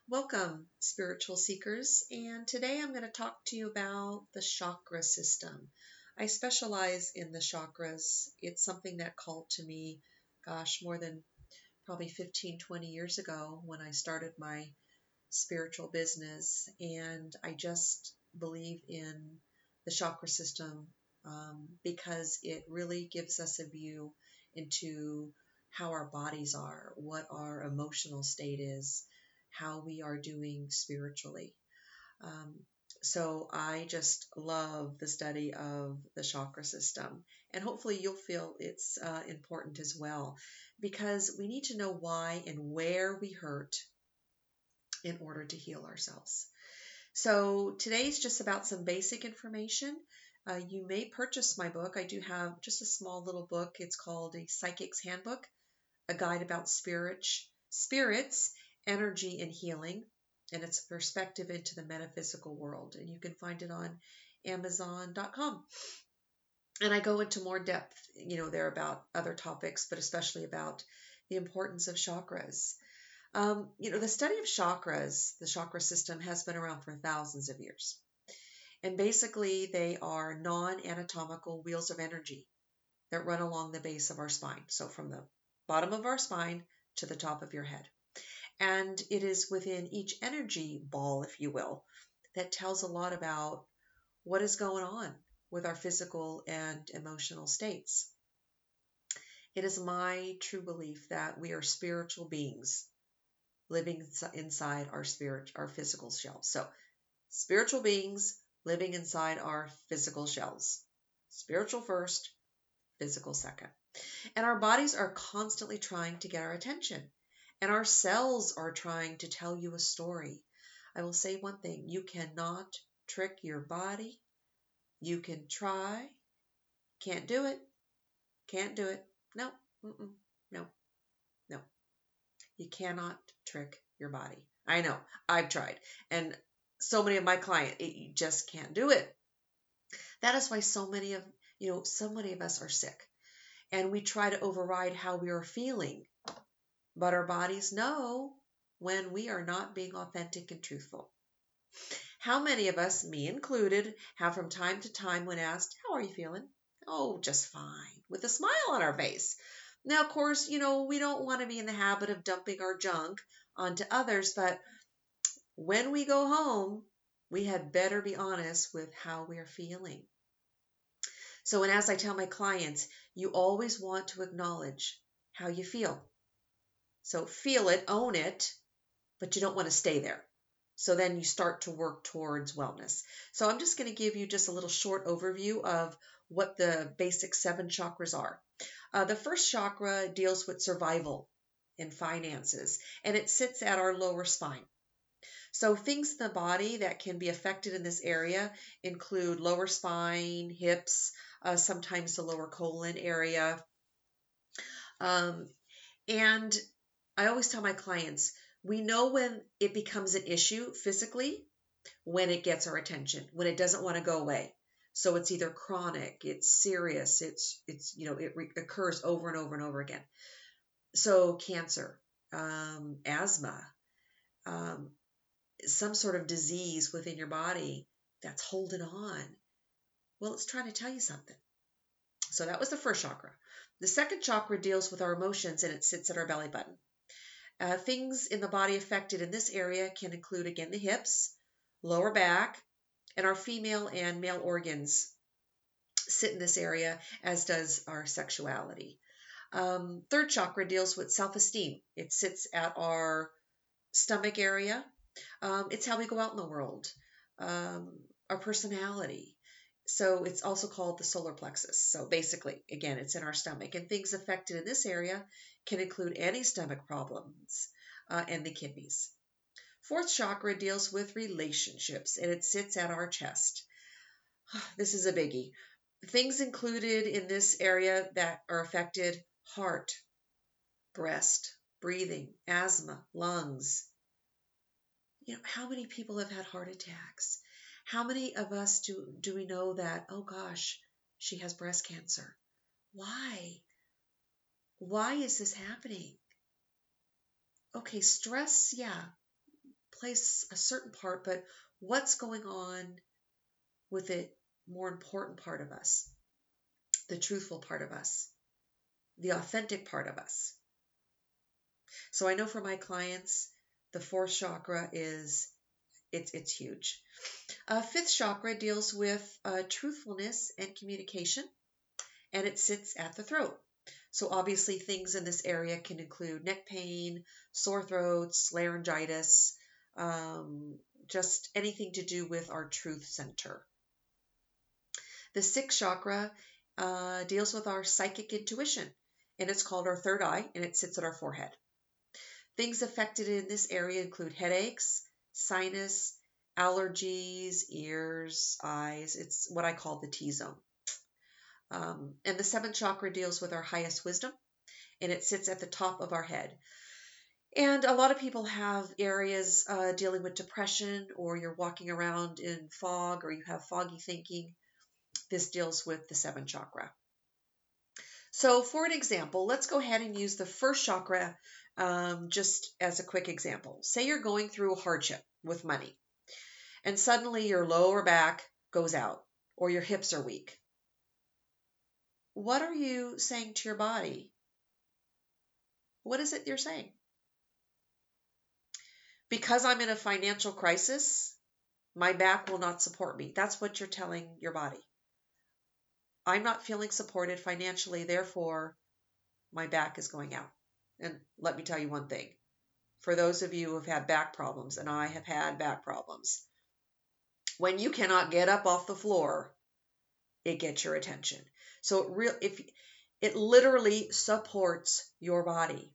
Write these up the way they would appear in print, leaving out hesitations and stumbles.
Welcome, spiritual seekers, and today I'm going to talk to you about the chakra system. I specialize in the chakras. It's something that called to me, more than probably 15, 20 years ago when I started my spiritual business, and I just believe in the chakra system because it really gives us a view into how our bodies are, what our emotional state is, how we are doing spiritually. Um, so I just love the study of the chakra system, and hopefully you'll feel it's important as well, because we need to know why and where we hurt in order to heal ourselves. So today's just about some basic information. You may purchase my book. I do have just a small little book. It's called A Psychic's Handbook, a guide about spirits, energy, and healing, and its perspective into the metaphysical world. And you can find it on Amazon.com. And I go into more depth, there about other topics, but especially about the importance of chakras. The study of chakras, the chakra system, has been around for thousands of years. And basically, they are non anatomical wheels of energy that run along the base of our spine. So, from the bottom of our spine to the top of your head. And it is within each energy ball, if you will, that tells a lot about what is going on with our physical and emotional states. It is my true belief that we are spiritual beings living inside our physical shells. So, spiritual beings living inside our physical shells. Spiritual first, physical second. And our bodies are constantly trying to get our attention. And our cells are trying to tell you a story. I will say one thing: you cannot trick your body. You can try. Can't do it. Can't do it. No. No. No. You cannot trick your body. I know. I've tried. And so many of my clients, you just can't do it. That is why so many of us are sick. And we try to override how we are feeling. But our bodies know when we are not being authentic and truthful. How many of us, me included, have from time to time, when asked, "How are you feeling?" "Oh, just fine," with a smile on our face. Now, of course, we don't want to be in the habit of dumping our junk onto others, but when we go home, we had better be honest with how we are feeling. So, and as I tell my clients, you always want to acknowledge how you feel. So feel it, own it, but you don't want to stay there. So then you start to work towards wellness. So I'm just going to give you just a little short overview of what the basic 7 chakras are. The first chakra deals with survival and finances, and it sits at our lower spine. So things in the body that can be affected in this area include lower spine, hips, sometimes the lower colon area. And I always tell my clients, we know when it becomes an issue physically, when it gets our attention, when it doesn't want to go away. So it's either chronic, it's serious, it occurs over and over and over again. So cancer, asthma, some sort of disease within your body that's holding on. Well, it's trying to tell you something. So that was the first chakra. The second chakra deals with our emotions, and it sits at our belly button. Things in the body affected in this area can include, again, the hips, lower back, and our female and male organs sit in this area, as does our sexuality. Third chakra deals with self-esteem. It sits at our stomach area. It's how we go out in the world, our personality. So it's also called the solar plexus. So basically, again, it's in our stomach. And things affected in this area can include any stomach problems and the kidneys. Fourth chakra deals with relationships, and it sits at our chest. This is a biggie. Things included in this area that are affected: heart, breast, breathing, asthma, lungs. How many people have had heart attacks? How many of us do we know that, oh gosh, she has breast cancer? Why? Why is this happening? Okay, stress, yeah, plays a certain part, but what's going on with the more important part of us, the truthful part of us, the authentic part of us. So I know for my clients, the fourth chakra is it's huge. Fifth chakra deals with truthfulness and communication, and it sits at the throat. So obviously things in this area can include neck pain, sore throats, laryngitis, just anything to do with our truth center. The sixth chakra deals with our psychic intuition, and it's called our third eye, and it sits at our forehead. Things affected in this area include headaches, sinus, allergies, ears, eyes. It's what I call the T-zone. And the seventh chakra deals with our highest wisdom, and it sits at the top of our head. And a lot of people have areas dealing with depression, or you're walking around in fog, or you have foggy thinking. This deals with the seventh chakra. So for an example, let's go ahead and use the first chakra just as a quick example. Say you're going through a hardship with money, and suddenly your lower back goes out, or your hips are weak. What are you saying to your body? What is it you're saying? Because I'm in a financial crisis, my back will not support me. That's what you're telling your body. I'm not feeling supported financially, therefore my back is going out. And let me tell you one thing. For those of you who have had back problems, and I have had back problems, when you cannot get up off the floor, it gets your attention. So it literally supports your body.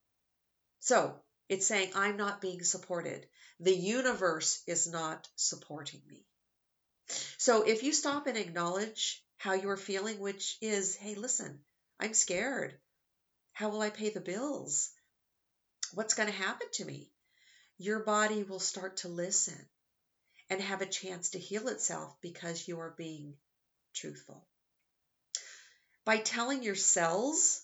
So it's saying, I'm not being supported. The universe is not supporting me. So if you stop and acknowledge how you're feeling, which is, hey, listen, I'm scared. How will I pay the bills? What's going to happen to me? Your body will start to listen and have a chance to heal itself because you are being truthful. By telling your cells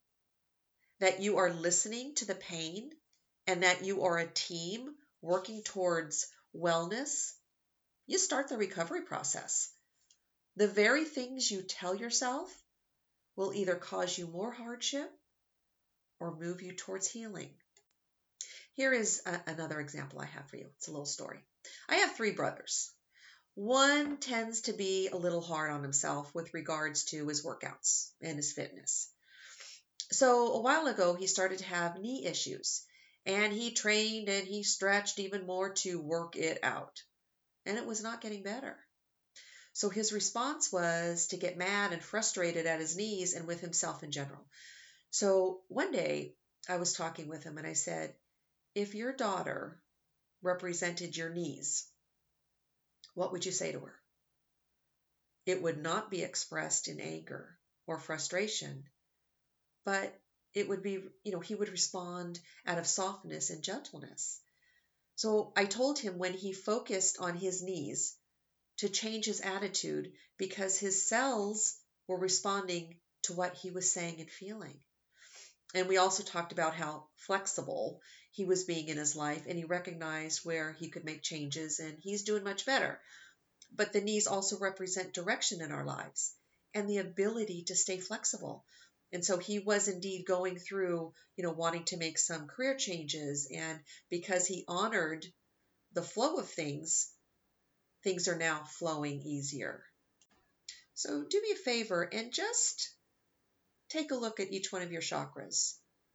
that you are listening to the pain and that you are a team working towards wellness, you start the recovery process. The very things you tell yourself will either cause you more hardship or move you towards healing. Here is another example I have for you. It's a little story. I have 3 brothers. One tends to be a little hard on himself with regards to his workouts and his fitness. So a while ago, he started to have knee issues, and he trained and he stretched even more to work it out, and it was not getting better. So his response was to get mad and frustrated at his knees and with himself in general. So one day I was talking with him and I said, if your daughter represented your knees, what would you say to her? It would not be expressed in anger or frustration, but it would be, he would respond out of softness and gentleness. So I told him when he focused on his knees to change his attitude because his cells were responding to what he was saying and feeling. And we also talked about how flexible he was being in his life, and he recognized where he could make changes, and he's doing much better. But the knees also represent direction in our lives and the ability to stay flexible. And so he was indeed going through, wanting to make some career changes. And because he honored the flow of things, things are now flowing easier. So do me a favor and just take a look at each one of your chakras.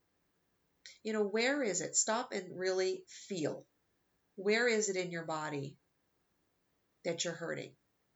Where is it? Stop and really feel. Where is it in your body that you're hurting?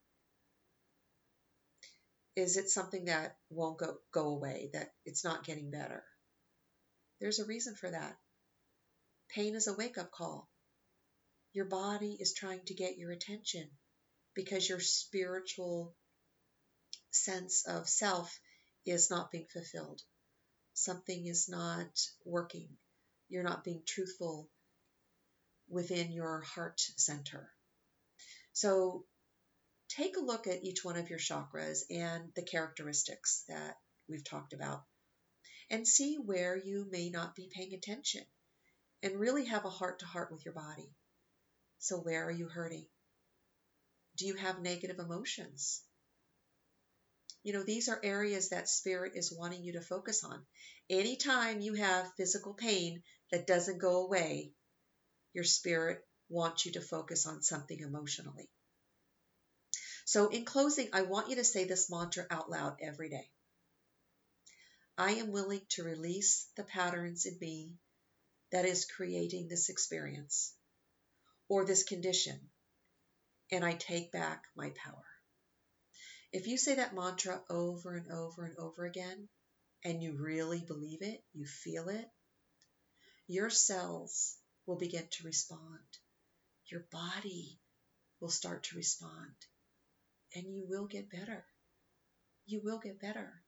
Is it something that won't go away, that it's not getting better? There's a reason for that. Pain is a wake-up call. Your body is trying to get your attention because your spiritual sense of self is not being fulfilled. Something is not working. You're not being truthful within your heart center. So take a look at each one of your chakras and the characteristics that we've talked about and see where you may not be paying attention, and really have a heart-to-heart with your body. So where are you hurting? Do you have negative emotions? These are areas that spirit is wanting you to focus on. Anytime you have physical pain that doesn't go away, your spirit wants you to focus on something emotionally. So in closing, I want you to say this mantra out loud every day. I am willing to release the patterns in me that is creating this experience or this condition, and I take back my power. If you say that mantra over and over and over again, and you really believe it, you feel it, your cells will begin to respond. Your body will start to respond, and you will get better. You will get better.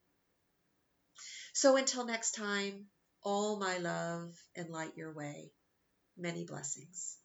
So until next time, all my love and light your way. Many blessings.